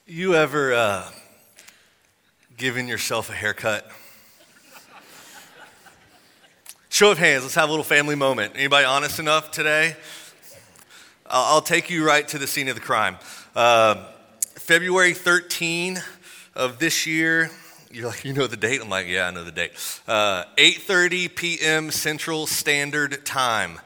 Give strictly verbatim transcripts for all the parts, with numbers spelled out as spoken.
You ever uh, given yourself a haircut? Show of hands, let's have a little family moment. Anybody honest enough today? I'll, I'll take you right to the scene of the crime. Uh, February thirteenth of this year, you're like, you know the date? I'm like, yeah, I know the date. Uh, eight thirty p.m. Central Standard Time.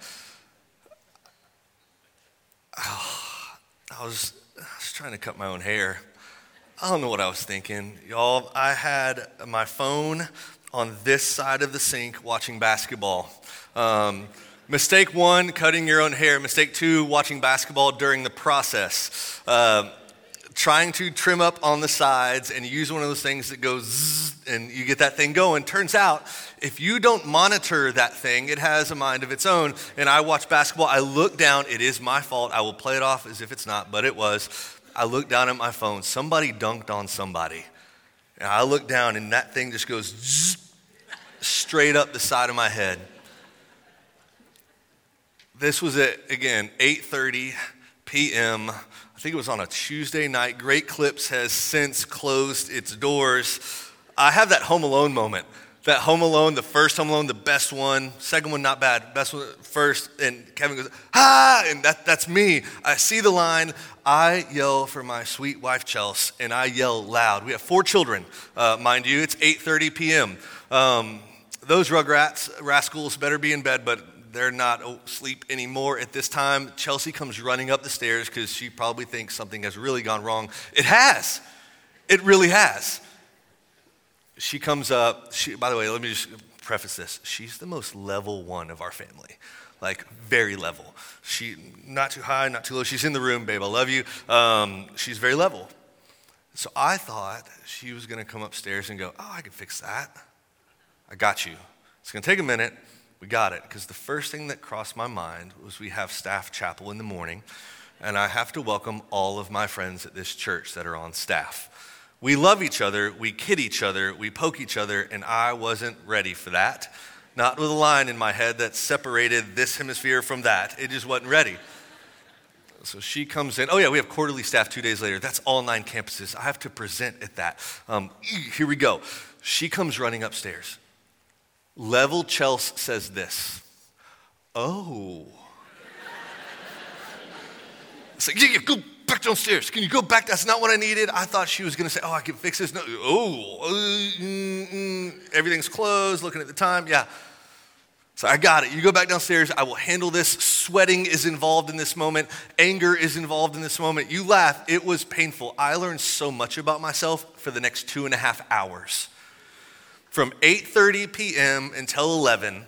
Oh, I was, I was trying to cut my own hair. I don't know what I was thinking. Y'all, I had my phone on this side of the sink watching basketball. Um, mistake one, cutting your own hair. Mistake two, watching basketball during the process. Uh, trying to trim up on the sides and use one of those things that goes zzz, and you get that thing going. Turns out, if you don't monitor that thing, it has a mind of its own. And I watch basketball, I look down, it is my fault. I will play it off as if it's not, but it was. I look down at my phone, somebody dunked on somebody. And I look down and that thing just goes zzz, straight up the side of my head. This was at, again, eight thirty p.m. I think it was on a Tuesday night. Great Clips has since closed its doors. I have that Home Alone moment. That Home Alone, the first Home Alone, the best one. Second one, not bad. Best one first. And Kevin goes, ah, and that, that's me. I see the line. I yell for my sweet wife, Chelsea, and I yell loud. We have four children, uh, mind you. It's eight thirty p.m. Um, those Rugrats, rascals, better be in bed, but they're not asleep anymore at this time. Chelsea comes running up the stairs because she probably thinks something has really gone wrong. It has. It really has. She comes up, she, by the way, let me just preface this. She's the most level one of our family, like very level. She, not too high, not too low. She's in the room, babe, I love you. Um, she's very level. So I thought she was gonna come upstairs and go, oh, I can fix that. I got you. It's gonna take a minute, we got it. Because the first thing that crossed my mind was we have staff chapel in the morning, and I have to welcome all of my friends at this church that are on staff. We love each other, we kid each other, we poke each other, and I wasn't ready for that. Not with a line in my head that separated this hemisphere from that. It just wasn't ready. So she comes in. Oh yeah, we have quarterly staff two days later. That's all nine campuses. I have to present at that. Um, here we go. She comes running upstairs. Level Chelsea says this. Oh. It's like, yeah, yeah, go back downstairs. Can you go back? That's not what I needed. I thought she was going to say, oh, I can fix this. No, oh, uh, mm, mm. Everything's closed, looking at the time. Yeah. So I got it. You go back downstairs. I will handle this. Sweating is involved in this moment. Anger is involved in this moment. You laugh. It was painful. I learned so much about myself for the next two and a half hours. From eight thirty p.m. until eleven,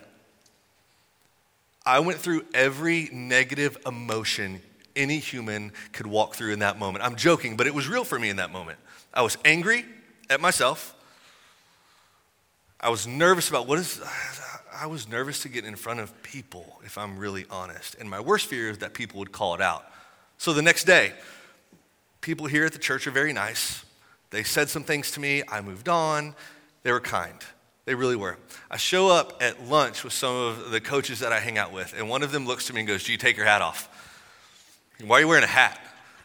I went through every negative emotion any human could walk through in that moment. I'm joking, but it was real for me in that moment. I was angry at myself. I was nervous about what is, I was nervous to get in front of people, if I'm really honest. And my worst fear is that people would call it out. So the next day, people here at the church are very nice. They said some things to me. I moved on. They were kind. They really were. I show up at lunch with some of the coaches that I hang out with, and one of them looks to me and goes, "Do you take your hat off?" "Why are you wearing a hat?"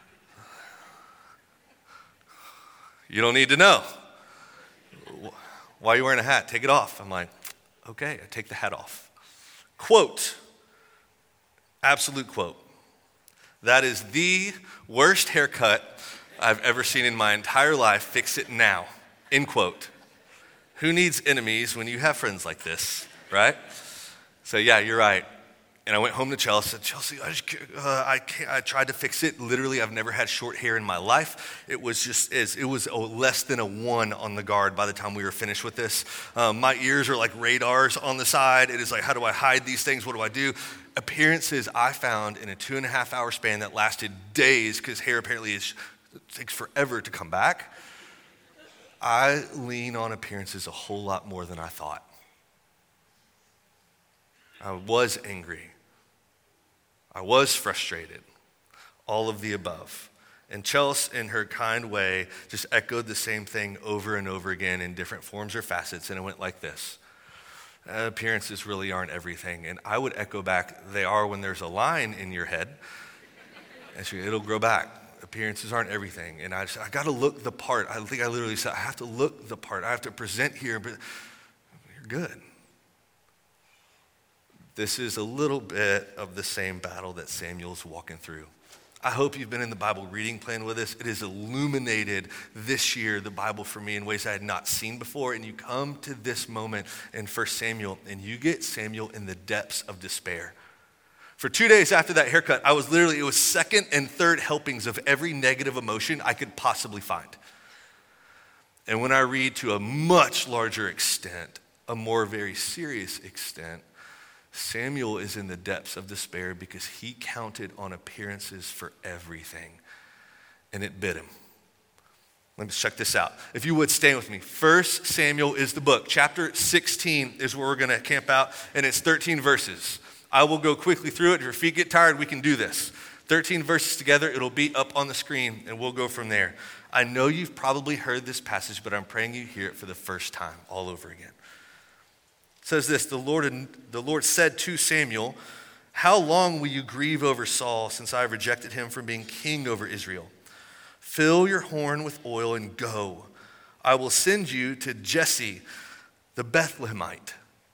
"You don't need to know." "Why are you wearing a hat? Take it off." I'm like, okay, I take the hat off. Quote, absolute quote. "That is the worst haircut I've ever seen in my entire life. Fix it now." End quote. Who needs enemies when you have friends like this, right? So yeah, you're right. And I went home to Chelsea. I said, Chelsea, I, just, uh, I, can't, I tried to fix it. Literally, I've never had short hair in my life. It was just, it was a, less than a one on the guard by the time we were finished with this. Um, my ears are like radars on the side. It is like, how do I hide these things? What do I do? Appearances I found in a two and a half hour span that lasted days, because hair apparently is, it takes forever to come back. I lean on appearances a whole lot more than I thought. I was angry. I was frustrated. All of the above. And Chelsea, in her kind way, just echoed the same thing over and over again in different forms or facets, and it went like this. Appearances really aren't everything. And I would echo back, they are when there's a line in your head, and she, it'll grow back. appearances aren't everything. And I just, I got to look the part. I think I literally said, I have to look the part. I have to present here, but you're good. This is a little bit of the same battle that Samuel's walking through. I hope you've been in the Bible reading plan with us. It has illuminated this year the Bible for me in ways I had not seen before. And you come to this moment in First Samuel, and you get Samuel in the depths of despair. For two days after that haircut, I was literally, it was second and third helpings of every negative emotion I could possibly find. And when I read to a much larger extent, a more very serious extent, Samuel is in the depths of despair because he counted on appearances for everything, and it bit him. Let me check this out. If you would, stay with me. First Samuel is the book. Chapter sixteen is where we're going to camp out, and it's thirteen verses. I will go quickly through it. If your feet get tired, we can do this. thirteen verses together. It'll be up on the screen, and we'll go from there. I know you've probably heard this passage, but I'm praying you hear it for the first time all over again. It says this, the Lord, the Lord said to Samuel, how long will you grieve over Saul since I have rejected him from being king over Israel? Fill your horn with oil and go. I will send you to Jesse, the Bethlehemite.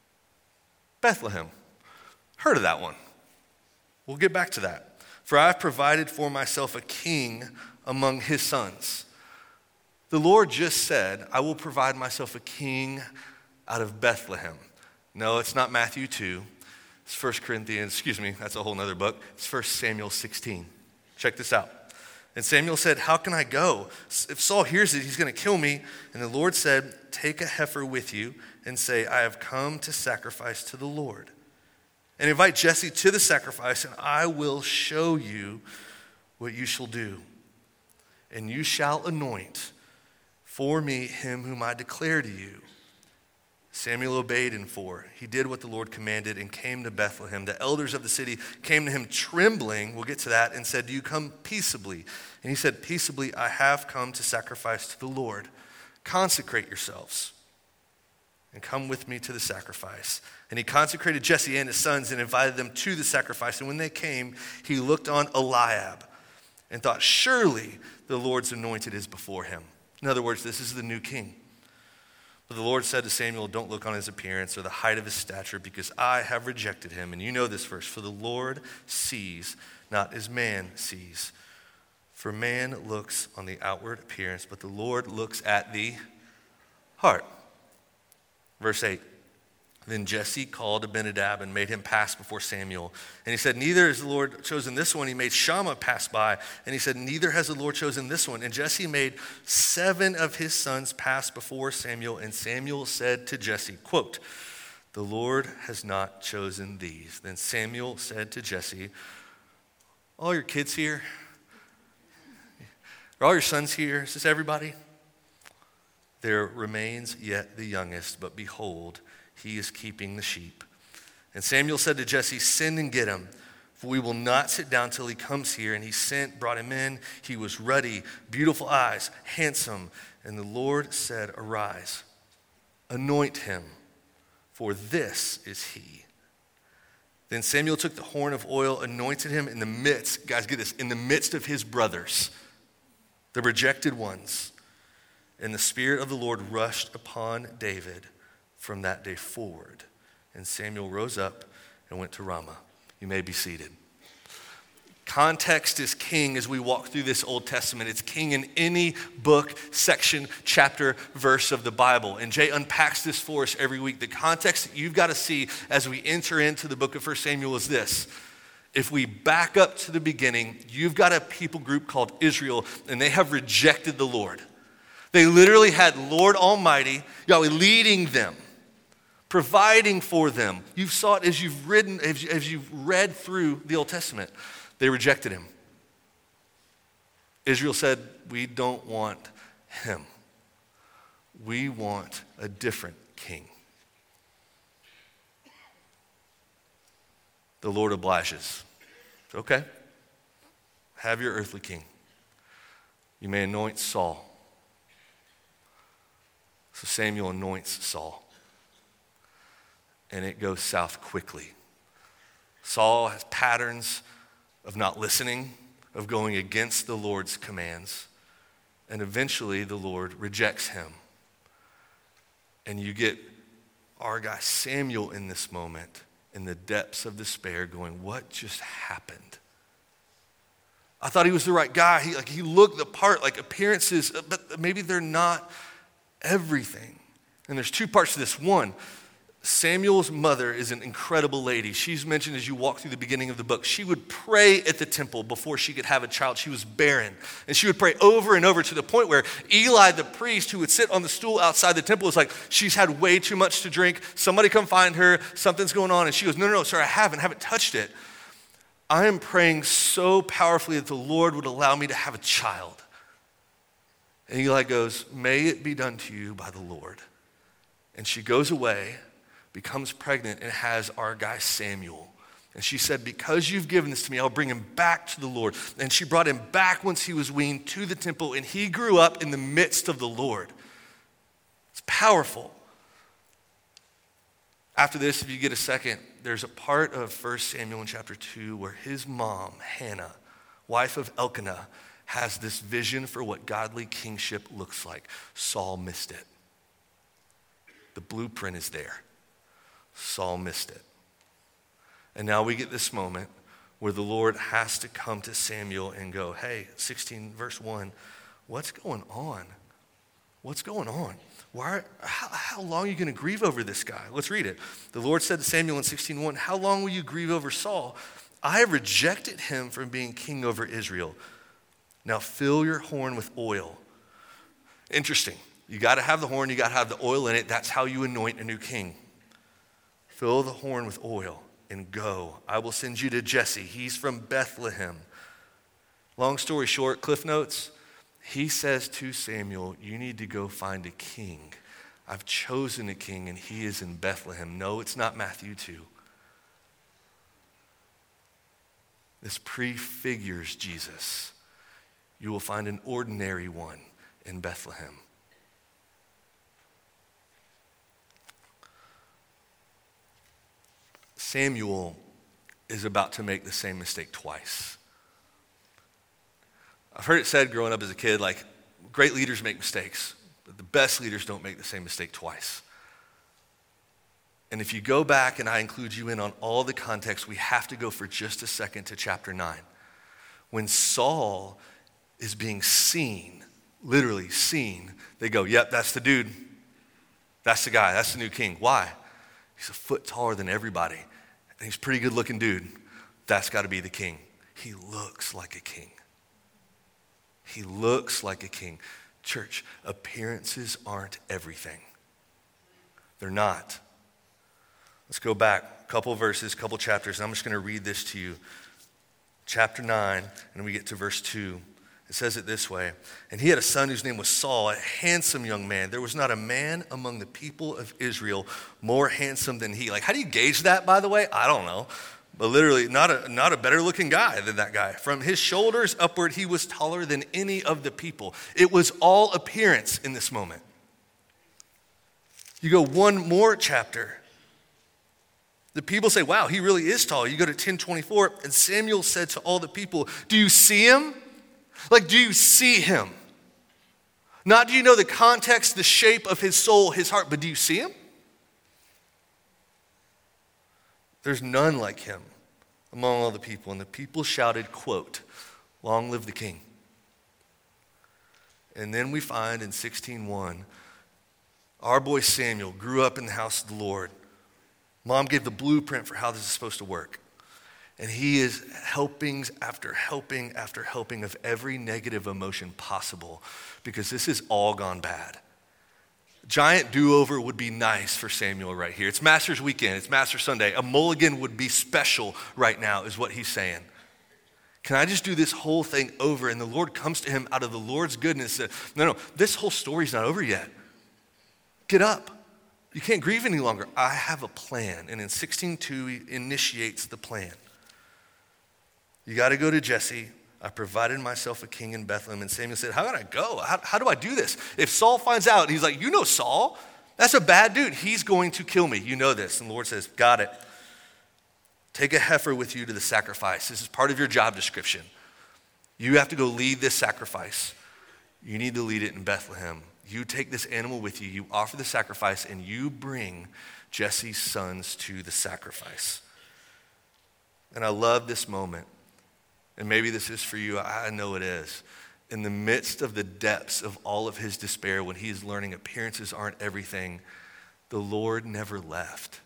Bethlehem. Heard of that one. We'll get back to that. For I have provided for myself a king among his sons. The Lord just said, I will provide myself a king out of Bethlehem. No, it's not Matthew two. It's First Corinthians, excuse me, that's a whole nother book. It's First Samuel sixteen. Check this out. And Samuel said, how can I go? If Saul hears it, he's going to kill me. And the Lord said, take a heifer with you and say, I have come to sacrifice to the Lord. And invite Jesse to the sacrifice, and I will show you what you shall do. And you shall anoint for me him whom I declare to you. Samuel obeyed in four. He did what the Lord commanded and came to Bethlehem. The elders of the city came to him trembling, we'll get to that, and said, do you come peaceably? And he said, peaceably, I have come to sacrifice to the Lord. Consecrate yourselves and come with me to the sacrifice. And he consecrated Jesse and his sons and invited them to the sacrifice. And when they came, he looked on Eliab and thought, surely the Lord's anointed is before him. In other words, this is the new king. But the Lord said to Samuel, don't look on his appearance or the height of his stature, because I have rejected him. And you know this verse, for the Lord sees not as man sees. For man looks on the outward appearance, but the Lord looks at the heart. Verse eight. Then Jesse called Abinadab and made him pass before Samuel. And he said, neither has the Lord chosen this one. He made Shammah pass by. And he said, neither has the Lord chosen this one. And Jesse made seven of his sons pass before Samuel. And Samuel said to Jesse, quote, the Lord has not chosen these. Then Samuel said to Jesse, all your kids here? Are all your sons here? Is this everybody? There remains yet the youngest, but behold, he is keeping the sheep. And Samuel said to Jesse, send and get him, for we will not sit down till he comes here. And he sent, brought him in. He was ruddy, beautiful eyes, handsome. And the Lord said, arise, anoint him, for this is he. Then Samuel took the horn of oil, anointed him in the midst, guys, get this, in the midst of his brothers, the rejected ones. And the Spirit of the Lord rushed upon David from that day forward. And Samuel rose up and went to Ramah. You may be seated. Context is king as we walk through this Old Testament. It's king in any book, section, chapter, verse of the Bible. And Jay unpacks this for us every week. The context that you've got to see as we enter into the book of First Samuel is this. If we back up to the beginning, you've got a people group called Israel, and they have rejected the Lord. They literally had Lord Almighty, Yahweh, leading them, providing for them. You saw it as you've ridden, as as you've read through the Old Testament. They rejected him. Israel said, we don't want him. We want a different king. The Lord obliges. Okay, have your earthly king. You may anoint Saul. So Samuel anoints Saul. And it goes south quickly. Saul has patterns of not listening, of going against the Lord's commands. And eventually the Lord rejects him. And you get our guy Samuel in this moment, in the depths of despair, going, what just happened? I thought he was the right guy. He, like, he looked the part, like appearances, but maybe they're not everything. And there's two parts to this. One, Samuel's mother is an incredible lady. She's mentioned as you walk through the beginning of the book. She would pray at the temple before she could have a child. She was barren. And she would pray over and over to the point where Eli, the priest who would sit on the stool outside the temple, was like, she's had way too much to drink. Somebody come find her. Something's going on. And she goes, no, no, no, sir, I haven't. I haven't touched it. I am praying so powerfully that the Lord would allow me to have a child. And Eli goes, may it be done to you by the Lord. And she goes away, becomes pregnant, and has our guy Samuel. And she said, because you've given this to me, I'll bring him back to the Lord. And she brought him back once he was weaned to the temple, and he grew up in the midst of the Lord. It's powerful. After this, if you get a second, there's a part of First Samuel in chapter two where his mom, Hannah, wife of Elkanah, has this vision for what godly kingship looks like. Saul missed it. The blueprint is there. Saul missed it. And now we get this moment where the Lord has to come to Samuel and go, hey, sixteen verse one, what's going on? What's going on? Why? How, how long are you going to grieve over this guy? Let's read it. The Lord said to Samuel in sixteen one, how long will you grieve over Saul? I have rejected him from being king over Israel. Now fill your horn with oil. Interesting. You got to have the horn, you got to have the oil in it. That's how you anoint a new king. Fill the horn with oil and go. I will send you to Jesse. He's from Bethlehem. Long story short, Cliff Notes, he says to Samuel, you need to go find a king. I've chosen a king and he is in Bethlehem. No, it's not Matthew two. This prefigures Jesus. You will find an ordinary one in Bethlehem. Samuel is about to make the same mistake twice. I've heard it said growing up as a kid, like, great leaders make mistakes, but the best leaders don't make the same mistake twice. And if you go back, and I include you in on all the context, we have to go for just a second to chapter nine. When Saul is being seen, literally seen, they go, yep, that's the dude. That's the guy. That's the new king. Why? He's a foot taller than everybody. And he's a pretty good looking dude. That's got to be the king. He looks like a king. He looks like a king. Church, appearances aren't everything. They're not. Let's go back a couple verses, a couple chapters, and I'm just going to read this to you. Chapter nine, and we get to verse two. It says it this way, and he had a son whose name was Saul, a handsome young man. There was not a man among the people of Israel more handsome than he. Like, how do you gauge that, by the way? I don't know. But literally, not a, not a better looking guy than that guy. From his shoulders upward, he was taller than any of the people. It was all appearance in this moment. You go one more chapter. The people say, wow, he really is tall. You go to ten twenty-four, and Samuel said to all the people, do you see him? Like, do you see him? Not do you know the context, the shape of his soul, his heart, but do you see him? There's none like him among all the people. And the people shouted, quote, long live the king. And then we find in sixteen one, our boy Samuel grew up in the house of the Lord. Mom gave the blueprint for how this is supposed to work. And he is helpings after helping after helping of every negative emotion possible because this has all gone bad. Giant do-over would be nice for Samuel right here. It's Master's Weekend. It's Master Sunday. A mulligan would be special right now is what he's saying. Can I just do this whole thing over? And the Lord comes to him out of the Lord's goodness. That, no, no, this whole story's not over yet. Get up. You can't grieve any longer. I have a plan. And in sixteen two, he initiates the plan. You got to go to Jesse. I provided myself a king in Bethlehem. And Samuel said, how can I go? How, how do I do this? If Saul finds out, he's like, you know Saul, that's a bad dude. He's going to kill me. You know this. And the Lord says, got it. Take a heifer with you to the sacrifice. This is part of your job description. You have to go lead this sacrifice. You need to lead it in Bethlehem. You take this animal with you, you offer the sacrifice, and you bring Jesse's sons to the sacrifice. And I love this moment. And maybe this is for you. I know it is. In the midst of the depths of all of his despair, when he's learning appearances aren't everything, the Lord never left.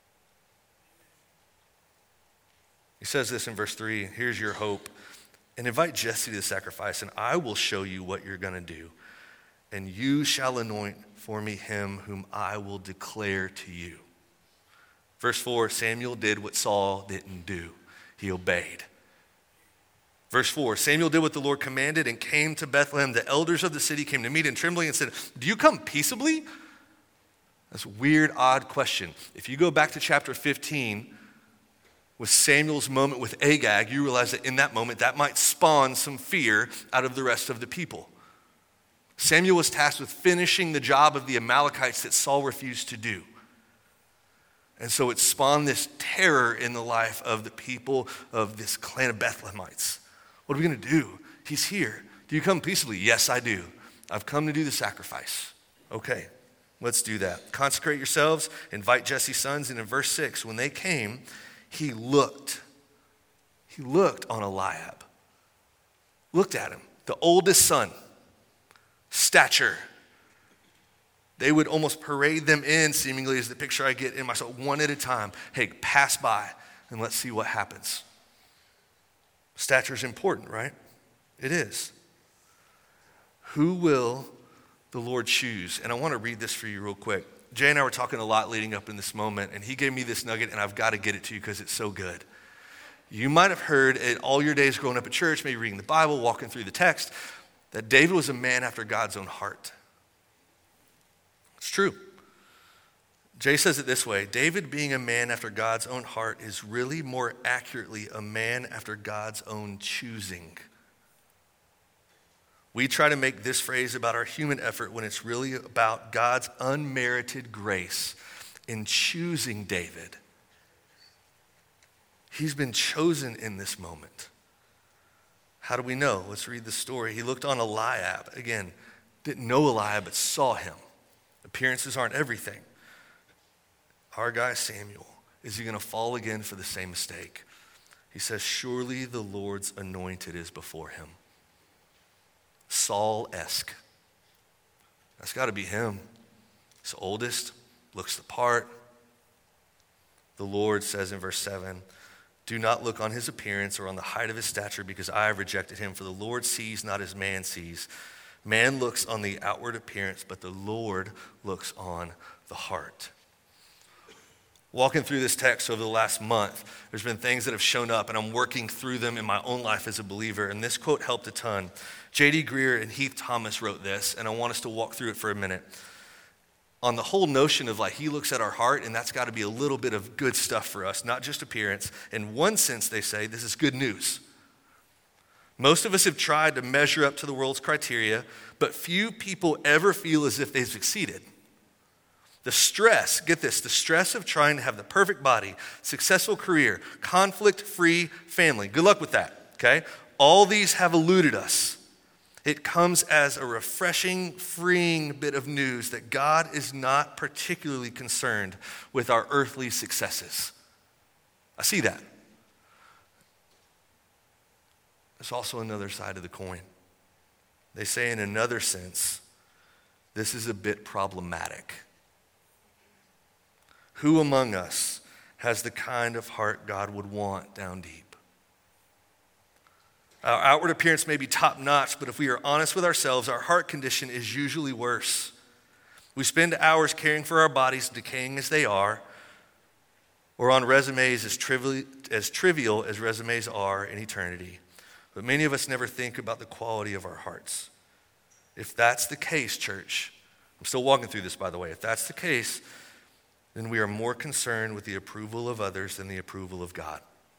He says this in verse three, here's your hope. And invite Jesse to the sacrifice, and I will show you what you're going to do. And you shall anoint for me him whom I will declare to you. Verse four, Samuel did what Saul didn't do. He obeyed. Verse four, Samuel did what the Lord commanded and came to Bethlehem. The elders of the city came to meet him trembling and said, do you come peaceably? That's a weird, odd question. If you go back to chapter fifteen, with Samuel's moment with Agag, you realize that in that moment, that might spawn some fear out of the rest of the people. Samuel was tasked with finishing the job of the Amalekites that Saul refused to do. And so it spawned this terror in the life of the people of this clan of Bethlehemites. What are we going to do? He's here. Do you come peaceably? Yes, I do. I've come to do the sacrifice. Okay, let's do that. Consecrate yourselves, invite Jesse's sons. And in verse six, when they came, he looked. He looked on Eliab. Looked at him. The oldest son. Stature. They would almost parade them in, seemingly, as the picture I get in myself, one at a time. Hey, pass by and let's see what happens. Stature is important, right? It is. Who will the Lord choose? And I want to read this for you real quick. Jay and I were talking a lot leading up in this moment, and he gave me this nugget, and I've got to get it to you because it's so good. You might have heard in all your days growing up at church, maybe reading the Bible, walking through the text, that David was a man after God's own heart. It's true. Jay says it this way, David being a man after God's own heart is really more accurately a man after God's own choosing. We try to make this phrase about our human effort when it's really about God's unmerited grace in choosing David. He's been chosen in this moment. How do we know? Let's read the story. He looked on Eliab. Again, didn't know Eliab, but saw him. Appearances aren't everything. Our guy Samuel, is he going to fall again for the same mistake? He says, surely the Lord's anointed is before him. Saul-esque. That's got to be him. He's the oldest, looks the part. The Lord says in verse seven, do not look on his appearance or on the height of his stature, because I have rejected him. For the Lord sees not as man sees. Man looks on the outward appearance, but the Lord looks on the heart. Walking through this text over the last month, there's been things that have shown up, and I'm working through them in my own life as a believer, and this quote helped a ton. J D Greear and Heath Thomas wrote this, and I want us to walk through it for a minute. On the whole notion of like, he looks at our heart, and that's got to be a little bit of good stuff for us, not just appearance. In one sense, they say, this is good news. Most of us have tried to measure up to the world's criteria, but few people ever feel as if they've succeeded. The stress, get this, the stress of trying to have the perfect body, successful career, conflict-free family. Good luck with that, okay? All these have eluded us. It comes as a refreshing, freeing bit of news that God is not particularly concerned with our earthly successes. I see that. There's also another side of the coin. They say in another sense, this is a bit problematic. Who among us has the kind of heart God would want down deep? Our outward appearance may be top-notch, but if we are honest with ourselves, our heart condition is usually worse. We spend hours caring for our bodies, decaying as they are, or on resumes as trivial, as trivial as resumes are in eternity. But many of us never think about the quality of our hearts. If that's the case, church, I'm still walking through this, by the way. If that's the case, then we are more concerned with the approval of others than the approval of God.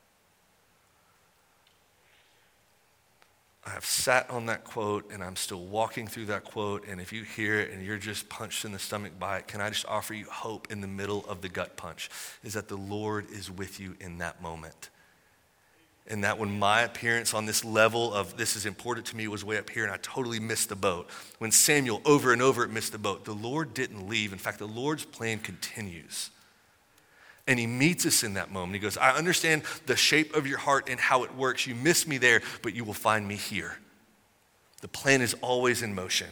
I have sat on that quote, and I'm still walking through that quote, and if you hear it and you're just punched in the stomach by it, can I just offer you hope in the middle of the gut punch? Is that the Lord is with you in that moment. And that when my appearance on this level of this is important to me was way up here and I totally missed the boat. When Samuel over and over missed the boat, the Lord didn't leave. In fact, the Lord's plan continues. And he meets us in that moment. He goes, I understand the shape of your heart and how it works. You missed me there, but you will find me here. The plan is always in motion.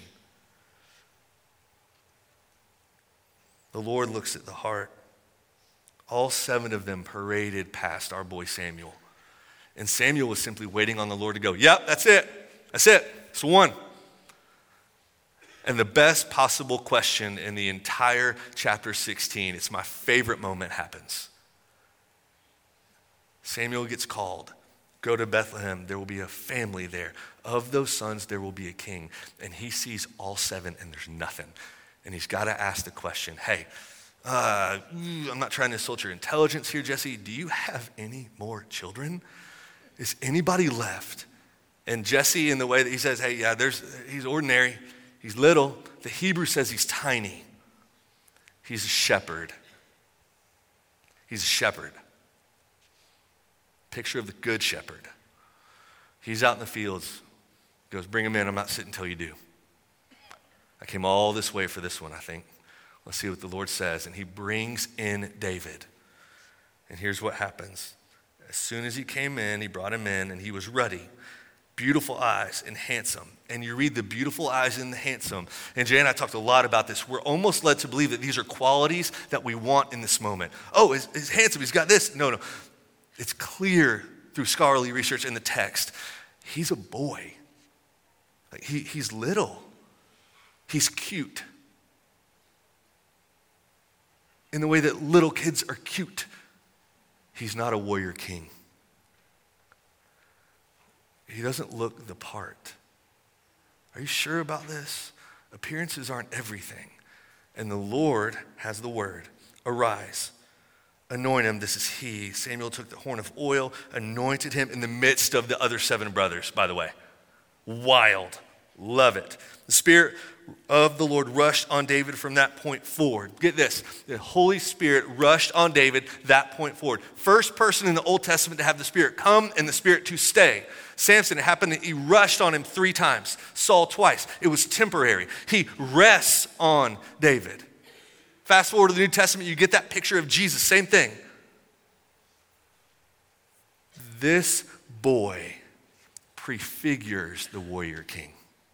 The Lord looks at the heart. All seven of them paraded past our boy Samuel. And Samuel was simply waiting on the Lord to go, yep, that's it. That's it. It's the one. And the best possible question in the entire chapter sixteen, it's my favorite moment, happens. Samuel gets called. Go to Bethlehem. There will be a family there. Of those sons, there will be a king. And he sees all seven and there's nothing. And he's got to ask the question, hey, uh, I'm not trying to insult your intelligence here, Jesse. Do you have any more children? Is anybody left? And Jesse, in the way that he says, hey, yeah, there's, he's ordinary. He's little. The Hebrew says he's tiny. He's a shepherd. He's a shepherd. Picture of the good shepherd. He's out in the fields. Goes, bring him in. I'm not sitting until you do. I came all this way for this one, I think. Let's see what the Lord says. And he brings in David. And here's what happens. As soon as he came in, he brought him in, and he was ruddy, beautiful eyes, and handsome. And you read the beautiful eyes and the handsome. And Jay and I talked a lot about this. We're almost led to believe that these are qualities that we want in this moment. Oh, he's, he's handsome. He's got this. No, no. It's clear through scholarly research in the text. He's a boy. Like he, he's little. He's cute. In the way that little kids are cute. He's not a warrior king. He doesn't look the part. Are you sure about this? Appearances aren't everything. And the Lord has the word. Arise, anoint him. This is he. Samuel took the horn of oil, anointed him in the midst of the other seven brothers, by the way. Wild. Love it. The Spirit of the Lord rushed on David from that point forward. Get this. The Holy Spirit rushed on David that point forward. First person in the Old Testament to have the Spirit come and the Spirit to stay. Samson, it happened that he rushed on him three times. Saul twice. It was temporary. He rests on David. Fast forward to the New Testament, you get that picture of Jesus. Same thing. This boy prefigures the warrior king.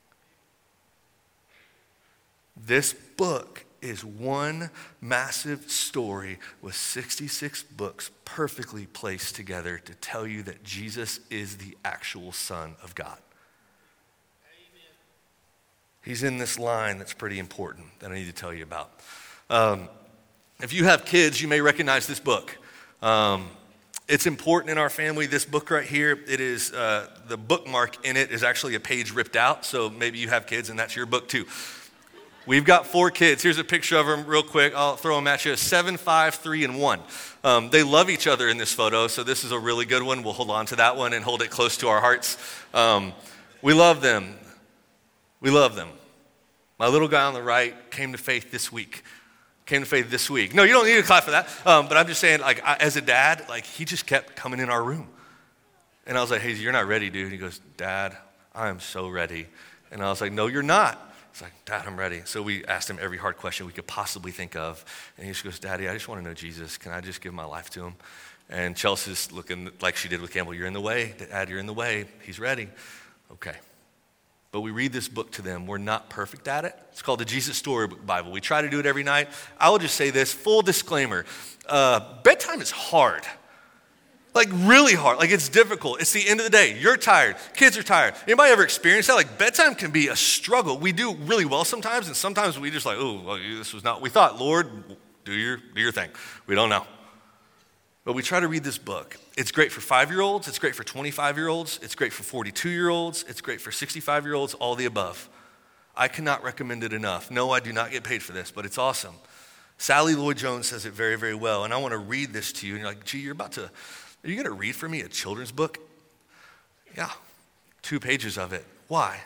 This book is one massive story with sixty-six books perfectly placed together to tell you that Jesus is the actual Son of God. Amen. He's in this line that's pretty important that I need to tell you about. Um, if you have kids, you may recognize this book. Um, it's important in our family, this book right here. It is, uh, the bookmark in it is actually a page ripped out, so maybe you have kids and that's your book too. We've got four kids. Here's a picture of them real quick. I'll throw them at you. Seven, five, three, and one. Um, they love each other in this photo, so this is a really good one. We'll hold on to that one and hold it close to our hearts. Um, we love them. We love them. My little guy on the right came to faith this week. Came to faith this week. No, you don't need to clap for that. Um, but I'm just saying, like, I, as a dad, like, he just kept coming in our room. And I was like, hey, you're not ready, dude. He goes, Dad, I am so ready. And I was like, no, you're not. He's like, Dad, I'm ready. So we asked him every hard question we could possibly think of. And he just goes, Daddy, I just want to know Jesus. Can I just give my life to him? And Chelsea's looking like she did with Campbell. You're in the way. Dad, you're in the way. He's ready. Okay. But we read this book to them. We're not perfect at it. It's called the Jesus Storybook Bible. We try to do it every night. I will just say this, full disclaimer. Uh, bedtime is hard. Like really hard, like it's difficult. It's the end of the day. You're tired. Kids are tired. Anybody ever experienced that? Like bedtime can be a struggle. We do really well sometimes, and sometimes we just like, oh, well, this was not what we thought. Lord, do your, do your thing. We don't know. But we try to read this book. It's great for five-year-olds. It's great for twenty-five-year-olds. It's great for forty-two-year-olds. It's great for sixty-five-year-olds, all the above. I cannot recommend it enough. No, I do not get paid for this, but it's awesome. Sally Lloyd-Jones says it very, very well, and I want to read this to you. And you're like, gee, you're about to... Are you going to read for me a children's book? Yeah, two pages of it. Why?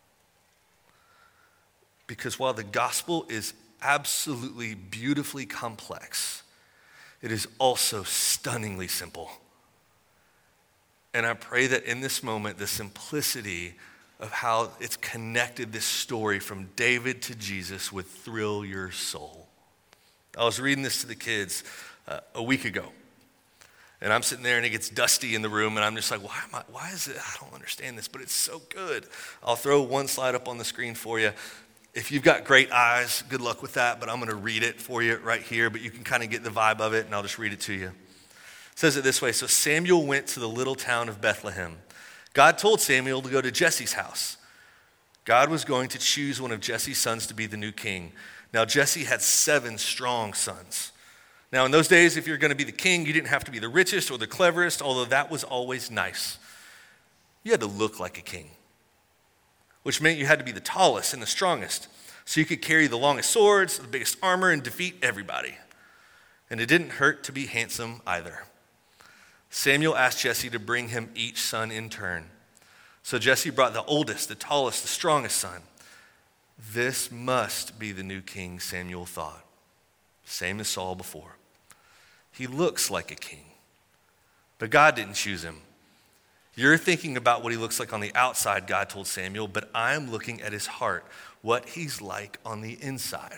Because while the gospel is absolutely beautifully complex, it is also stunningly simple. And I pray that in this moment, the simplicity of how it's connected this story from David to Jesus would thrill your soul. I was reading this to the kids uh, a week ago. And I'm sitting there and it gets dusty in the room and I'm just like, why am I, why is it, I don't understand this, but it's so good. I'll throw one slide up on the screen for you. If you've got great eyes, good luck with that, but I'm gonna read it for you right here, but you can kind of get the vibe of it and I'll just read it to you. It says it this way, so Samuel went to the little town of Bethlehem. God told Samuel to go to Jesse's house. God was going to choose one of Jesse's sons to be the new king. Now Jesse had seven strong sons. Now in those days, if you're gonna be the king, you didn't have to be the richest or the cleverest, although that was always nice. You had to look like a king, which meant you had to be the tallest and the strongest, so you could carry the longest swords, the biggest armor, and defeat everybody. And it didn't hurt to be handsome either. Samuel asked Jesse to bring him each son in turn. So Jesse brought the oldest, the tallest, the strongest son. This must be the new king, Samuel thought. Same as Saul before. He looks like a king, but God didn't choose him. You're thinking about what he looks like on the outside, God told Samuel, but I'm looking at his heart, what he's like on the inside.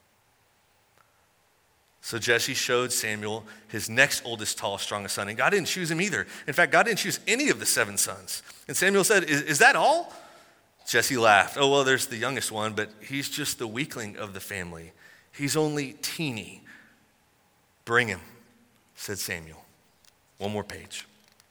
So Jesse showed Samuel his next oldest, tallest, strongest son, and God didn't choose him either. In fact, God didn't choose any of the seven sons. And Samuel said, is, is that all? Jesse laughed. Oh, well, there's the youngest one, but he's just the weakling of the family. He's only teeny. Bring him, said Samuel. One more page.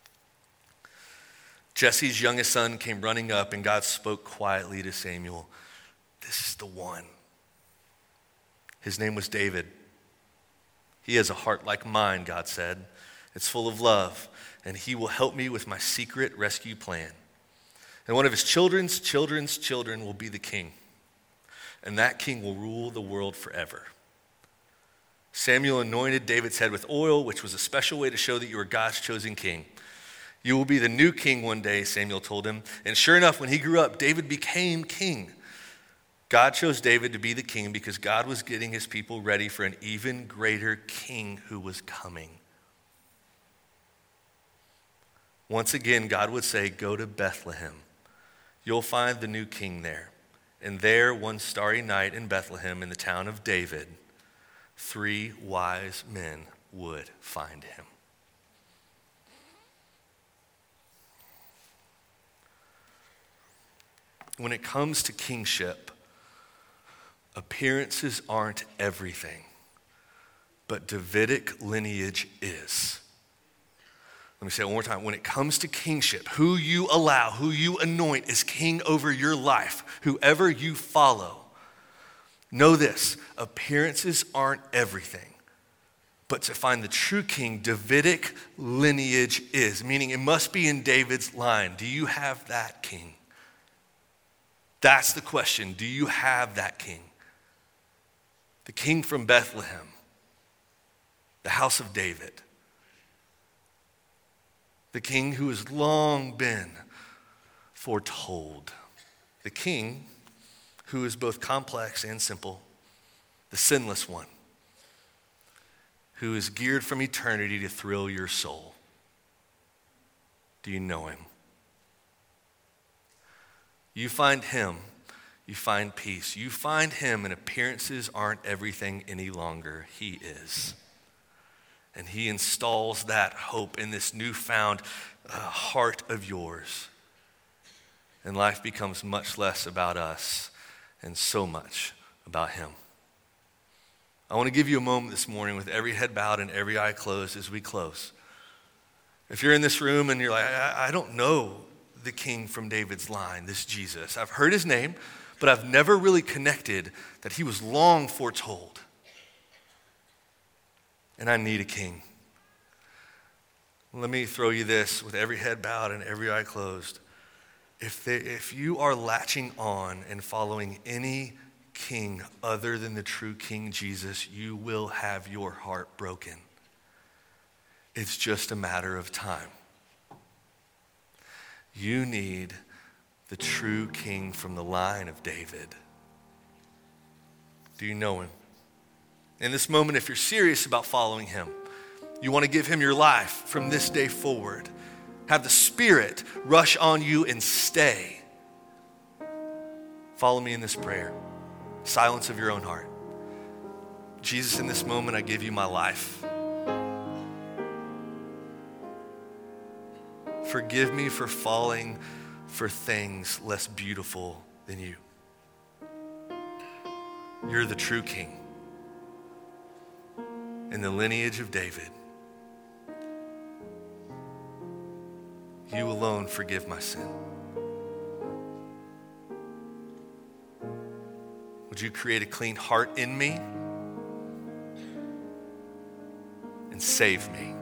Jesse's youngest son came running up, and God spoke quietly to Samuel. This is the one. His name was David. He has a heart like mine, God said. It's full of love, and he will help me with my secret rescue plan. And one of his children's children's children will be the king, and that king will rule the world forever. Samuel anointed David's head with oil, which was a special way to show that you were God's chosen king. You will be the new king one day, Samuel told him. And sure enough, when he grew up, David became king. God chose David to be the king because God was getting his people ready for an even greater king who was coming. Once again, God would say, go to Bethlehem. You'll find the new king there. And there, one starry night in Bethlehem, in the town of David, three wise men would find him. When it comes to kingship, appearances aren't everything, but Davidic lineage is. Let me say it one more time. When it comes to kingship, who you allow, who you anoint as king over your life, whoever you follow, know this, appearances aren't everything. But to find the true king, Davidic lineage is, meaning it must be in David's line. Do you have that king? That's the question. Do you have that king? The king from Bethlehem, the house of David. The king who has long been foretold. The king who is both complex and simple. The sinless one who is geared from eternity to thrill your soul. Do you know him? You find him, you find peace. You find him, and appearances aren't everything any longer. He is. And he installs that hope in this newfound uh, heart of yours. And life becomes much less about us and so much about him. I want to give you a moment this morning with every head bowed and every eye closed as we close. If you're in this room and you're like, I, I don't know the king from David's line, this Jesus. I've heard his name, but I've never really connected that he was long foretold. And I need a king. Let me throw you this with every head bowed and every eye closed. If, they, if you are latching on and following any king other than the true King Jesus, you will have your heart broken. It's just a matter of time. You need the true king from the line of David. Do you know him? In this moment, if you're serious about following him, you want to give him your life from this day forward, Have the Spirit rush on you and stay. Follow me in this prayer. Silence of your own heart. Jesus, in this moment, I give you my life. Forgive me for falling for things less beautiful than you. You're the true King in the lineage of David. You alone forgive my sin. Would you create a clean heart in me and save me?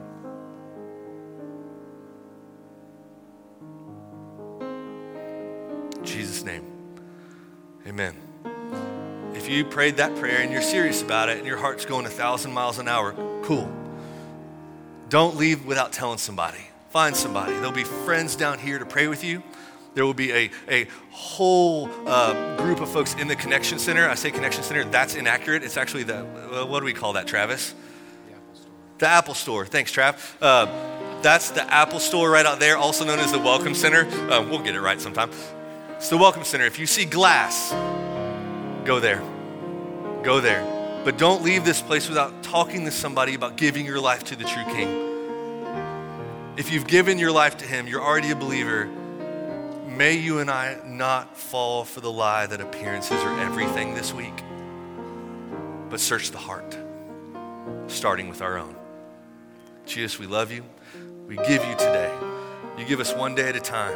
In Jesus' name, amen. If you prayed that prayer and you're serious about it and your heart's going a thousand miles an hour, cool. Don't leave without telling somebody. Find somebody. There'll be friends down here to pray with you. There will be a, a whole uh, group of folks in the Connection Center. I say Connection Center, that's inaccurate. It's actually the, uh, what do we call that, Travis? The Apple Store. The Apple Store. Thanks, Trav. Uh, that's the Apple Store right out there, also known as the Welcome Center. Uh, we'll get it right sometime. It's the Welcome Center. If you see glass, go there. Go there. But don't leave this place without talking to somebody about giving your life to the true King. If you've given your life to him, you're already a believer. May you and I not fall for the lie that appearances are everything this week, but search the heart, starting with our own. Jesus, we love you. We give you today. You give us one day at a time.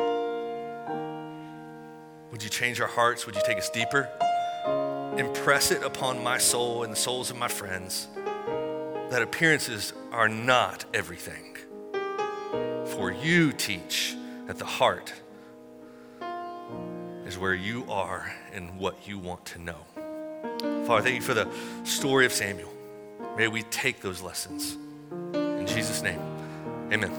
Would you change our hearts? Would you take us deeper? Impress it upon my soul and the souls of my friends that appearances are not everything. For you teach that the heart is where you are and what you want to know. Father, thank you for the story of Samuel. May we take those lessons. In Jesus' name, amen.